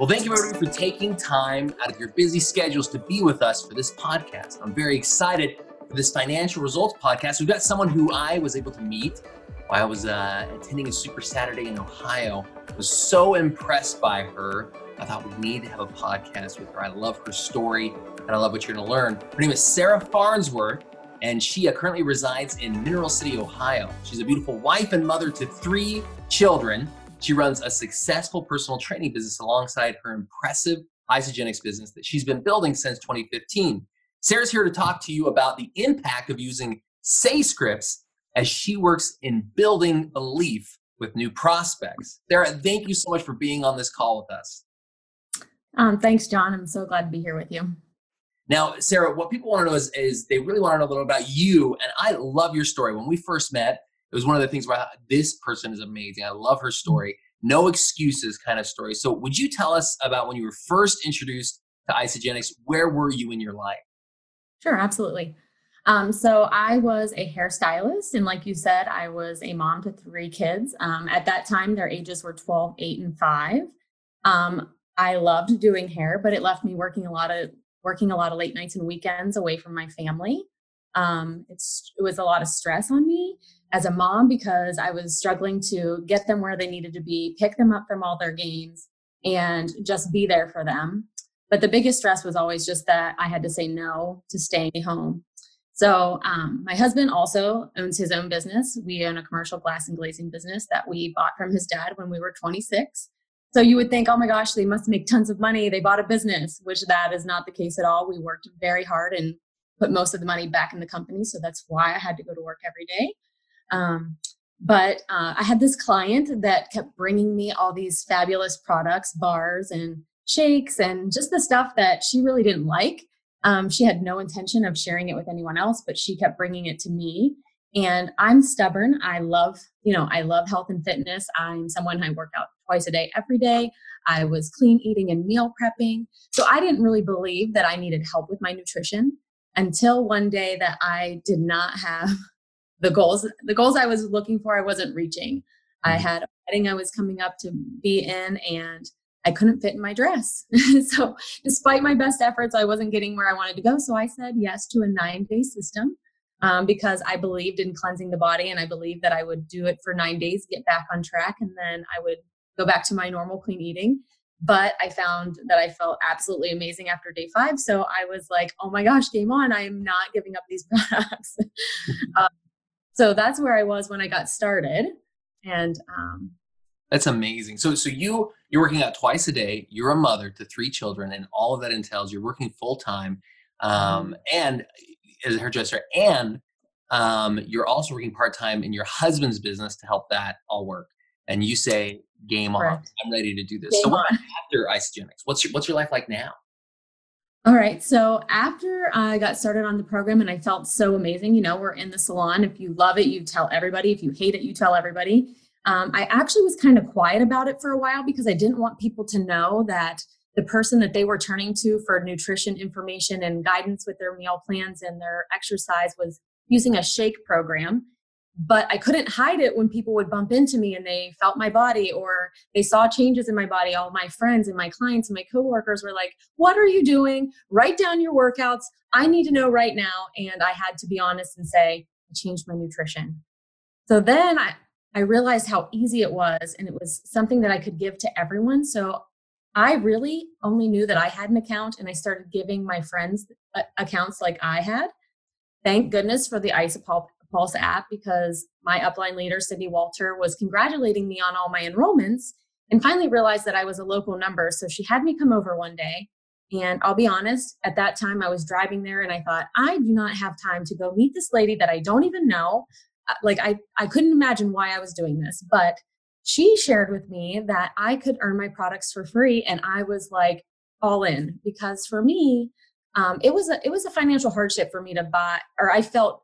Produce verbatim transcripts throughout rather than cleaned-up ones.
Well, thank you everybody for taking time out of your busy schedules to be with us for this podcast. I'm very excited for this financial results podcast. We've got someone who I was able to meet while I was uh, attending a Super Saturday in Ohio. I was so impressed by her. I thought we need to have a podcast with her. I love her story and I love what you're going to learn. Her name is Sarah Farnsworth, and she uh, currently resides in Mineral City, Ohio. She's a beautiful wife and mother to three children. She runs a successful personal training business alongside her impressive Isagenix business that she's been building since twenty fifteen. Sarah's here to talk to you about the impact of using Say Scripts as she works in building belief with new prospects. Sarah, thank you so much for being on this call with us. Um, thanks, John. I'm so glad to be here with you. Now, Sarah, what people want to know is, is they really want to know a little about you. And I love your story. When we first met, it was one of the things where I thought, this person is amazing. I love her story. No excuses kind of story. So would you tell us about when you were first introduced to Isagenix? Where were you in your life? Sure, absolutely. Um, so I was a hairstylist. And like you said, I was a mom to three kids. Um, at that time, their ages were twelve, eight, and five. Um, I loved doing hair, but it left me working a lot of working a lot of late nights and weekends away from my family. Um, it's, it was a lot of stress on me as a mom because I was struggling to get them where they needed to be, pick them up from all their games, and just be there for them. But the biggest stress was always just that I had to say no to staying home. So um, my husband also owns his own business. We own a commercial glass and glazing business that we bought from his dad when we were twenty-six. So you would think, oh my gosh, they must make tons of money. They bought a business, which that is not the case at all. We worked very hard and put most of the money back in the company. So that's why I had to go to work every day. Um, but uh, I had this client that kept bringing me all these fabulous products, bars and shakes, and just the stuff that she really didn't like. Um, she had no intention of sharing it with anyone else, but she kept bringing it to me. And I'm stubborn. I love, you know, I love health and fitness. I'm someone, I work out twice a day, every day. I was clean eating and meal prepping. So I didn't really believe that I needed help with my nutrition until one day that I did not have the goals, the goals I was looking for, I wasn't reaching. I had a wedding I was coming up to be in, and I couldn't fit in my dress. So despite my best efforts, I wasn't getting where I wanted to go. So I said yes to a nine-day system um, because I believed in cleansing the body, and I believed that I would do it for nine days, get back on track, and then I would go back to my normal clean eating. But I found that I felt absolutely amazing after day five. So I was like, oh my gosh, game on. I am not giving up these products. um, so that's where I was when I got started. And um, that's amazing. So, so you, you're working out twice a day. You're a mother to three children, and all of that entails you're working full time. Um, and as a hairdresser, and um, you're also working part time in your husband's business to help that all work. And you say, game on, Correct. I'm ready to do this. Game so what on. after Isagenix? What's your, what's your life like now? All right. So after I got started on the program and I felt so amazing, you know, we're in the salon. If you love it, you tell everybody. If you hate it, you tell everybody. Um, I actually was kind of quiet about it for a while because I didn't want people to know that the person that they were turning to for nutrition information and guidance with their meal plans and their exercise was using a shake program. But I couldn't hide it when people would bump into me and they felt my body or they saw changes in my body. All my friends and my clients and my coworkers were like, what are you doing? Write down your workouts. I need to know right now. And I had to be honest and say, I changed my nutrition. So then I, I realized how easy it was, and it was something that I could give to everyone. So I really only knew that I had an account, and I started giving my friends uh, accounts like I had. Thank goodness for the Isopulse Pulse app, because my upline leader, Cindy Walter, was congratulating me on all my enrollments and finally realized that I was a local number. So she had me come over one day. And I'll be honest, at that time I was driving there and I thought, I do not have time to go meet this lady that I don't even know. Like I, I couldn't imagine why I was doing this, but she shared with me that I could earn my products for free. And I was like all in, because for me, um, it was a, it was a financial hardship for me to buy, or I felt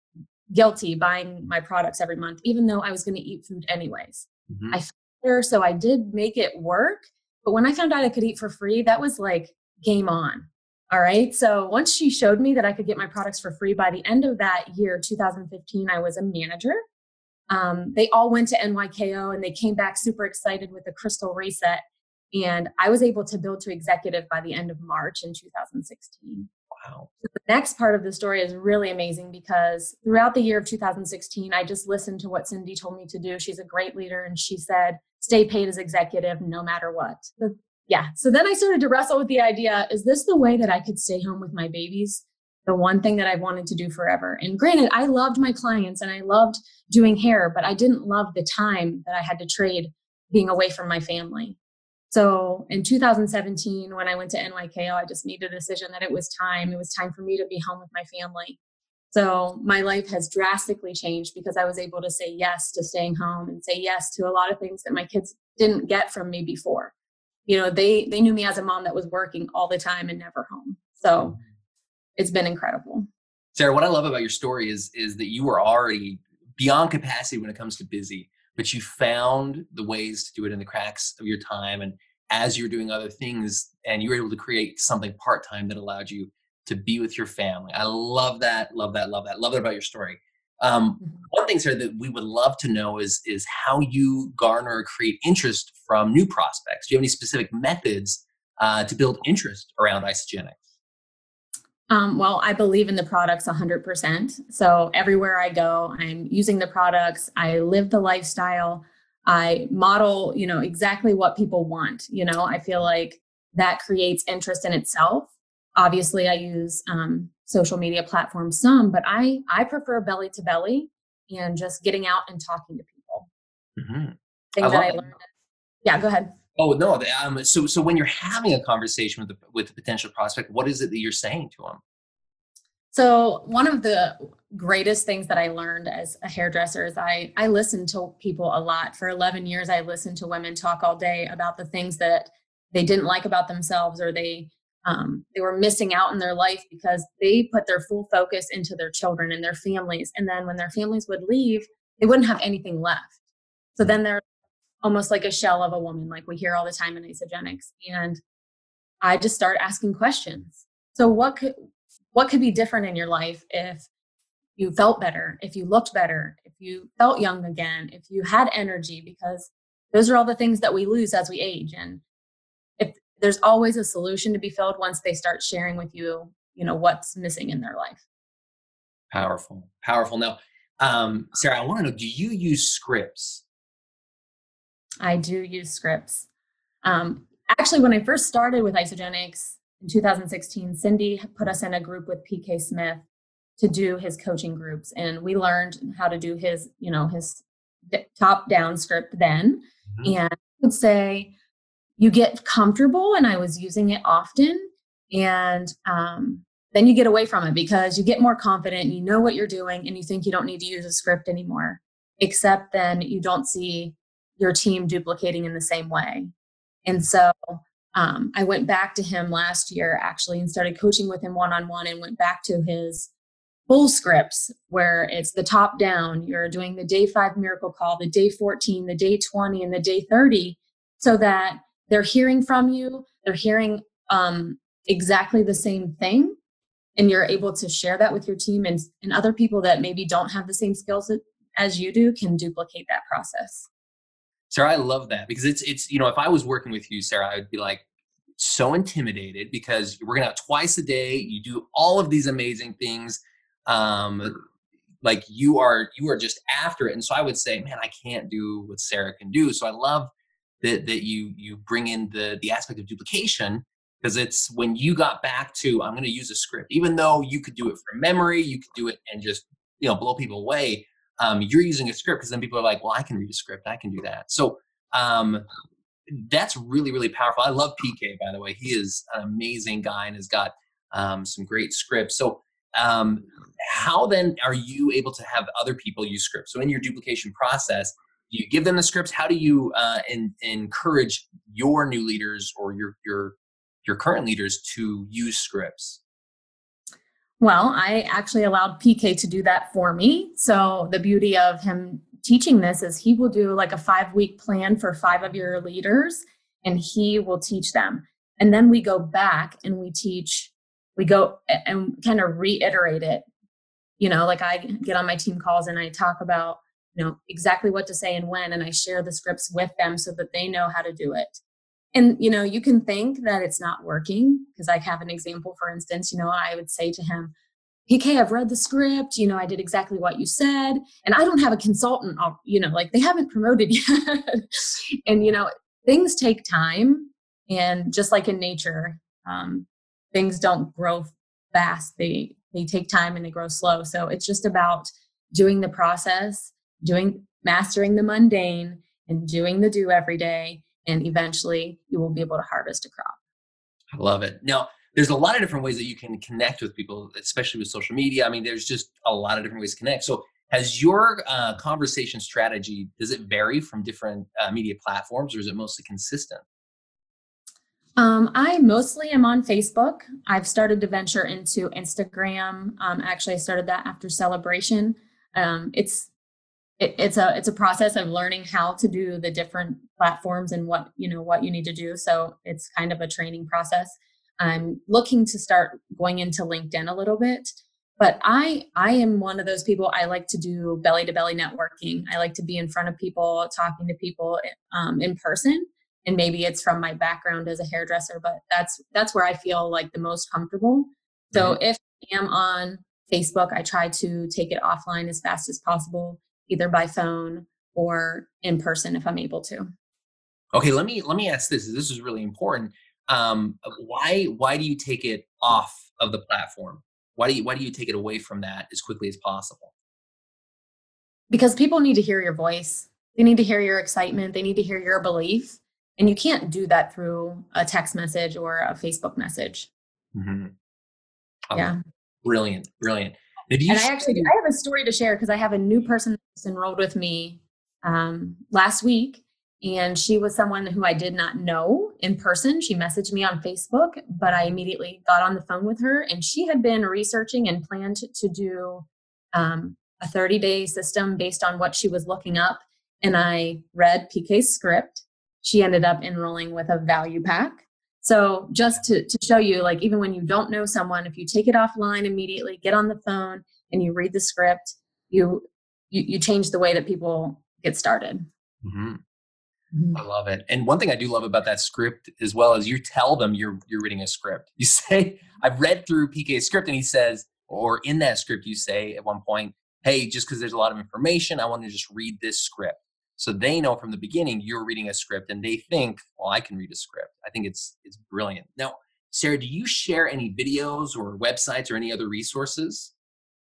guilty buying my products every month, even though I was going to eat food anyways. Mm-hmm. I felt there, so I did make it work. But when I found out I could eat for free, that was like game on. All right. So once she showed me that I could get my products for free, by the end of that year, two thousand fifteen, I was a manager. Um, they all went to N Y K O and they came back super excited with the Crystal Reset. And I was able to build to executive by the end of March in two thousand sixteen. Wow. So the next part of the story is really amazing because throughout the year of two thousand sixteen, I just listened to what Cindy told me to do. She's a great leader. And she said, stay paid as executive no matter what. So, yeah. So then I started to wrestle with the idea, is this the way that I could stay home with my babies? The one thing that I wanted to do forever. And granted, I loved my clients and I loved doing hair, but I didn't love the time that I had to trade being away from my family. So in two thousand seventeen, when I went to N Y K O, I just made a decision that it was time. It was time for me to be home with my family. So my life has drastically changed because I was able to say yes to staying home and say yes to a lot of things that my kids didn't get from me before. You know, they they knew me as a mom that was working all the time and never home. So it's been incredible. Sarah, what I love about your story is, is that you were already beyond capacity when it comes to busy, but you found the ways to do it in the cracks of your time. And as you're doing other things, and you were able to create something part-time that allowed you to be with your family. I love that, love that, love that, love that about your story. Um, one thing, Sarah, that we would love to know is, is how you garner or create interest from new prospects. Do you have any specific methods uh, to build interest around Isagenix? Um, well, I believe in the products one hundred percent. So everywhere I go, I'm using the products. I live the lifestyle. I model, you know, exactly what people want. You know, I feel like that creates interest in itself. Obviously, I use um, social media platforms some, but I, I prefer belly to belly and just getting out and talking to people. Mm-hmm. Things I that I love learned. Yeah, go ahead. Oh, no. Um, so, so when you're having a conversation with the, with the potential prospect, what is it that you're saying to them? So one of the greatest things that I learned as a hairdresser is I, I listened to people a lot. For eleven years, I listened to women talk all day about the things that they didn't like about themselves, or they um, they were missing out in their life because they put their full focus into their children and their families. And then when their families would leave, they wouldn't have anything left. So then they're almost like a shell of a woman, like we hear all the time in Isagenix. And I just start asking questions. So what could what could be different in your life if you felt better, if you looked better, if you felt young again, if you had energy? Because those are all the things that we lose as we age. And if there's always a solution to be filled once they start sharing with you, you know, what's missing in their life. Powerful, powerful. Now, um, Sarah, I want to know, do you use scripts? I do use scripts. Um, actually, when I first started with Isagenix in two thousand sixteen, Cindy put us in a group with P K Smith to do his coaching groups. And we learned how to do his, you know, his top down script then. Mm-hmm. And I would say you get comfortable, and I was using it often. And um, then you get away from it because you get more confident, you know what you're doing, and you think you don't need to use a script anymore, except then you don't see your team duplicating in the same way. And so um, I went back to him last year actually and started coaching with him one-on-one, and went back to his full scripts where it's the top down. You're doing the day five miracle call, the day fourteen, the day twenty, and the day thirty, so that they're hearing from you. They're hearing um, exactly the same thing. And you're able to share that with your team, and, and other people that maybe don't have the same skills as you do can duplicate that process. Sarah, I love that, because it's, it's, you know, if I was working with you, Sarah, I'd be like so intimidated because we're going to have twice a day. You do all of these amazing things. Um, like you are, you are just after it. And so I would say, man, I can't do what Sarah can do. So I love that, that you, you bring in the, the aspect of duplication, because it's when you got back to, I'm going to use a script, even though you could do it from memory, you could do it and just, you know, blow people away. Um, you're using a script because then people are like, well, I can read a script. I can do that. So um, that's really, really powerful. I love P K, by the way. He is an amazing guy and has got um, some great scripts. So um, how then are you able to have other people use scripts? So in your duplication process, do you give them the scripts? How do you uh, in, encourage your new leaders or your, your, your current leaders to use scripts? Well, I actually allowed P K to do that for me. So the beauty of him teaching this is he will do like a five week plan for five of your leaders, and he will teach them. And then we go back and we teach, we go and kind of reiterate it. You know, like I get on my team calls and I talk about, you know, exactly what to say and when, and I share the scripts with them so that they know how to do it. And, you know, you can think that it's not working because I have an example, for instance, you know, I would say to him, P K, I've read the script, you know, I did exactly what you said, and I don't have a consultant, you know, like they haven't promoted yet. And, you know, things take time. And just like in nature, um, things don't grow fast. They, they take time and they grow slow. So it's just about doing the process, doing, mastering the mundane and doing the do every day. And eventually you will be able to harvest a crop. I love it. Now, there's a lot of different ways that you can connect with people, especially with social media. I mean, there's just a lot of different ways to connect. So has your uh, conversation strategy, does it vary from different uh, media platforms, or is it mostly consistent? Um, I mostly am on Facebook. I've started to venture into Instagram. Um, actually, I started that after Celebration. Um, it's it, it's a it's a process of learning how to do the different platforms and what you know what you need to do. So it's kind of a training process. I'm looking to start going into LinkedIn a little bit, but I I am one of those people. I like to do belly to belly networking. I like to be in front of people, talking to people um, in person. And maybe it's from my background as a hairdresser, but that's that's where I feel like the most comfortable. So mm-hmm. if I am on Facebook, I try to take it offline as fast as possible, either by phone or in person if I'm able to. Okay, let me let me ask this. This is really important. Um, why why do you take it off of the platform? Why do you why do you take it away from that as quickly as possible? Because people need to hear your voice. They need to hear your excitement. They need to hear your belief. And you can't do that through a text message or a Facebook message. Mm-hmm. Oh, yeah. Brilliant. Brilliant. If you and I actually, I have a story to share because I have a new person that's enrolled with me um, last week. And she was someone who I did not know in person. She messaged me on Facebook, but I immediately got on the phone with her, and she had been researching and planned to do um, a thirty day system based on what she was looking up. And I read P K's script. She ended up enrolling with a value pack. So just to, to show you, like, even when you don't know someone, if you take it offline immediately, get on the phone and you read the script, you you, you change the way that people get started. Mm-hmm. Mm-hmm. I love it. And one thing I do love about that script as well is you tell them you're you're reading a script. You say, I've read through P K's script, and he says, or in that script, you say at one point, hey, just because there's a lot of information, I want to just read this script. So they know from the beginning you're reading a script, and they think, well, I can read a script. I think it's it's brilliant. Now, Sarah, do you share any videos or websites or any other resources?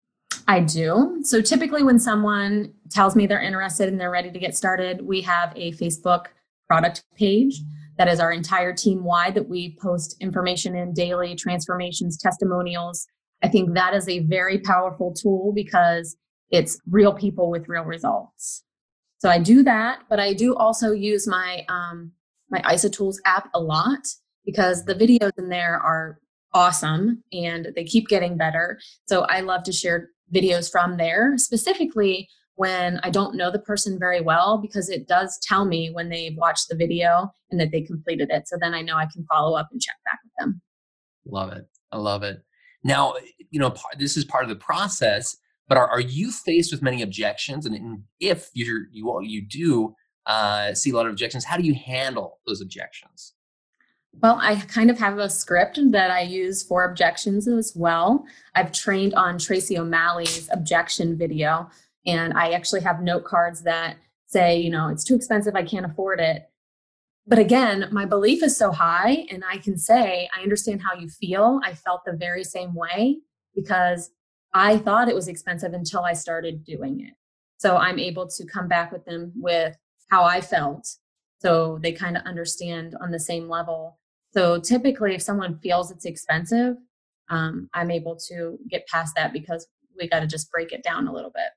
I do. So typically when someone tells me they're interested and they're ready to get started, we have a Facebook product page that is our entire team wide that we post information in daily, transformations, testimonials. I think that is a very powerful tool because it's real people with real results. So I do that, but I do also use my um, my IsoTools app a lot because the videos in there are awesome and they keep getting better. So I love to share videos from there, specifically when I don't know the person very well, because it does tell me when they've watched the video and that they completed it. So then I know I can follow up and check back with them. Love it. I love it. Now, you know, this is part of the process. But are, are you faced with many objections? And if you're, you all you do uh, see a lot of objections, how do you handle those objections? Well, I kind of have a script that I use for objections as well. I've trained on Tracy O'Malley's objection video, and I actually have note cards that say, you know, it's too expensive, I can't afford it. But again, my belief is so high, and I can say, I understand how you feel. I felt the very same way because I thought it was expensive until I started doing it. So I'm able to come back with them with how I felt. So they kind of understand on the same level. So typically if someone feels it's expensive, um, I'm able to get past that because we got to just break it down a little bit.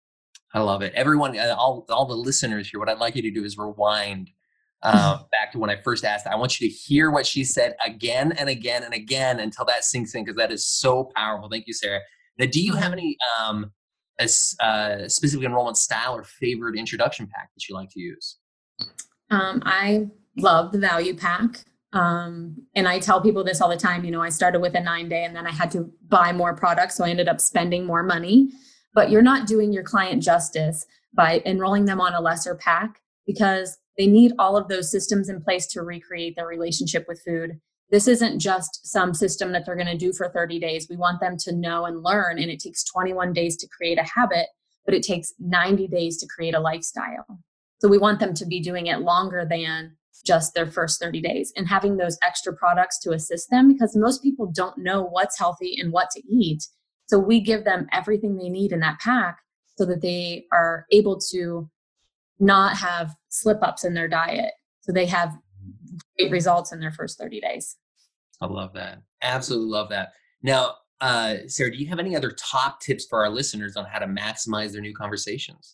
I love it. Everyone, all, all the listeners here, what I'd like you to do is rewind uh, back to when I first asked. I want you to hear what she said again and again and again until that sinks in, because that is so powerful. Thank you, Sarah. Now, do you have any um, a, uh, specific enrollment style or favorite introduction pack that you like to use? Um, I love the value pack. Um, and I tell people this all the time. You know, I started with a nine day and then I had to buy more products. So I ended up spending more money. But you're not doing your client justice by enrolling them on a lesser pack because they need all of those systems in place to recreate their relationship with food. This isn't just some system that they're going to do for thirty days. We want them to know and learn, and it takes twenty-one days to create a habit, but it takes ninety days to create a lifestyle. So we want them to be doing it longer than just their first thirty days and having those extra products to assist them, because most people don't know what's healthy and what to eat. So we give them everything they need in that pack so that they are able to not have slip ups in their diet. So they have great results in their first thirty days. I love that. Absolutely love that. Now, uh, Sarah, do you have any other top tips for our listeners on how to maximize their new conversations?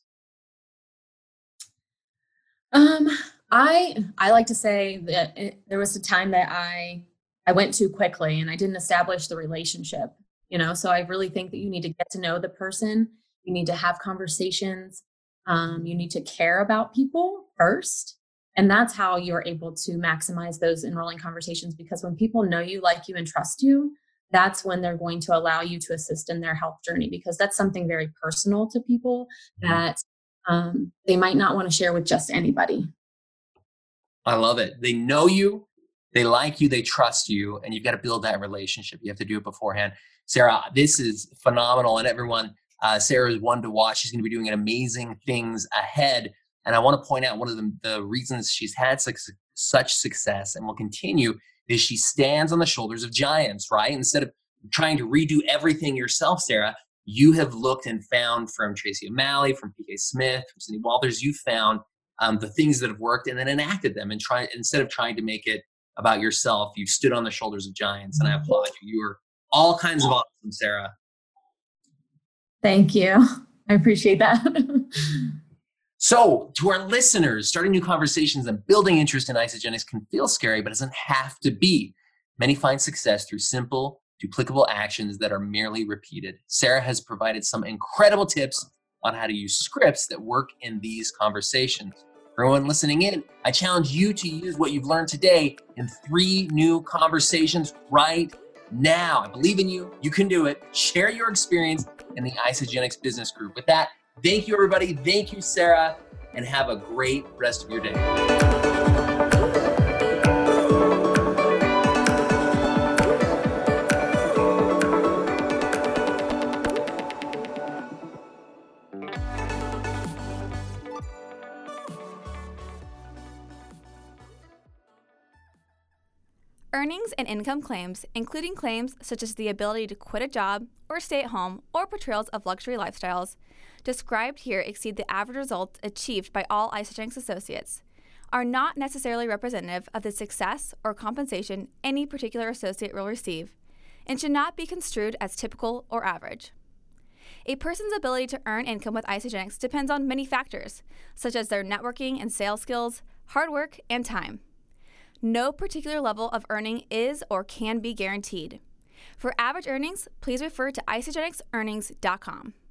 Um, I I like to say that it, there was a time that I I went too quickly and I didn't establish the relationship. You know, so I really think that you need to get to know the person. You need to have conversations. Um, you need to care about people first. And that's how you're able to maximize those enrolling conversations, because when people know you, like you, and trust you, that's when they're going to allow you to assist in their health journey, because that's something very personal to people that um, they might not want to share with just anybody. I love it. They know you, they like you, they trust you, and you've got to build that relationship. You have to do it beforehand. Sarah, this is phenomenal. And everyone, uh, Sarah is one to watch. She's going to be doing amazing things ahead. And I want to point out one of the, the reasons she's had such, such success and will continue is she stands on the shoulders of giants, right? Instead of trying to redo everything yourself, Sarah, you have looked and found from Tracy O'Malley, from P K Smith, from Cindy Walters, you found um, the things that have worked and then enacted them, and try instead of trying to make it about yourself, you stood on the shoulders of giants, and I applaud you. You are all kinds of awesome, Sarah. Thank you. I appreciate that. So to our listeners, starting new conversations and building interest in Isagenix can feel scary, but it doesn't have to be. Many find success through simple, duplicable actions that are merely repeated. Sarah has provided some incredible tips on how to use scripts that work in these conversations. For everyone listening in, I challenge you to use what you've learned today in three new conversations right now. I believe in you. You can do it. Share your experience in the Isagenix Business Group. With that, thank you, everybody. Thank you, Sarah, and have a great rest of your day. Earnings and income claims, including claims such as the ability to quit a job or stay at home or portrayals of luxury lifestyles, described here exceed the average results achieved by all Isagenix associates, are not necessarily representative of the success or compensation any particular associate will receive, and should not be construed as typical or average. A person's ability to earn income with Isagenix depends on many factors, such as their networking and sales skills, hard work, and time. No particular level of earning is or can be guaranteed. For average earnings, please refer to isagenix earnings dot com.